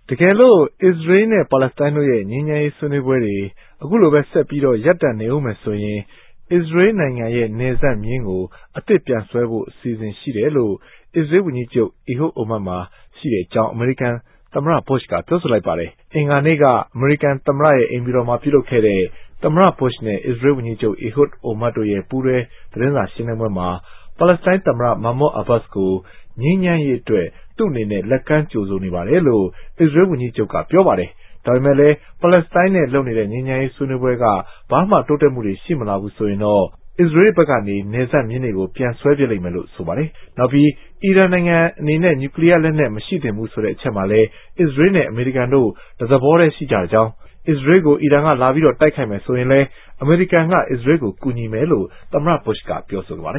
တကယ်လို့အစ္စရေးနဲ့ပါလက်စတိုင်းတို့ရဲ့ငြိမ်းချမ်းရေးဆွေးနွေးပွဲတွေအခုလိုပဲဆက်ပြီးရပ်တန့်နေဦးမယ်ဆိုရင်အစ္စရေးနိုင်ငံရဲ့နယ်စပ်မျဉ်းကိုအသစ်ပြန်ဆွဲဖို့အစီအစဉ်ရှိတယ်လို့အစ္စရေးဝန်ကြီးချုပ်အီဟွတ်အိုမတ်မှာရှိတဲ့အကြောင်းအမေရိကန်သမ္မတဘုရှ်ကပြောဆိုလိုက်ပါတယ်။အင်္ဂါနေ့ကအမေရိကန်သမ္မတရဲ့အိမ်ဖြူတော်မှာပြုလုပ်ခဲ့တဲ့သမ္မတဘုရှ်နဲ့အစ္စရေးဝန်ကြီးချုပ်အီဟွတ်အိုမတ်တို့ရဲ့ပူးတွဲသတင်းစာရှင်းလင်းပွဲမှာပါလက်စတိုင်းသမ္မတမာမွတ်အဘတ်စ်ကိုငြိမ်းချမ်းရေးအတွက်သူ့အနေနဲ့လက်ကမ်းကြိုဆိုနေပါတယ်လို့အစ္စရေးဝန်ကြီးချုပ်ကပြောပါတယ်။ဒါပေမဲ့လည်းပါလက်စတိုင်းနဲ့လုပ်နေတဲ့ငြိမ်းချမ်းရေးဆွေးနွေးပွဲကဘာမှတိုးတက်မှုတွေရှိမလာဘူးဆိုရင်တော့အစ္စရေးဘက်ကနေနယ်စပ်မျဉ်းတွေကိုပြန်ဆွဲပြစ်လိမ့်မယ်လို့ဆိုပါတယ်။နောက်ပြီးအီရန်နိုင်ငံအနေနဲ့နျူကလ িয়ার လက်နက်မရှိသင့်ဘူးဆိုတဲ့အချက်မှာလည်းအစ္စရေးနဲ့အမေရိကန်တို့တသဘောတည်းရှိကြကြောင်းအစ္စရေးကိုအီရန်ကလာပြီးတိုက်ခိုက်မယ်ဆိုရင်လည်းအမေရိကန်ကအစ္စရေးကိုကူညီမယ်လို့သမ္မတဘုရှ်ကပြောဆိုပါတယ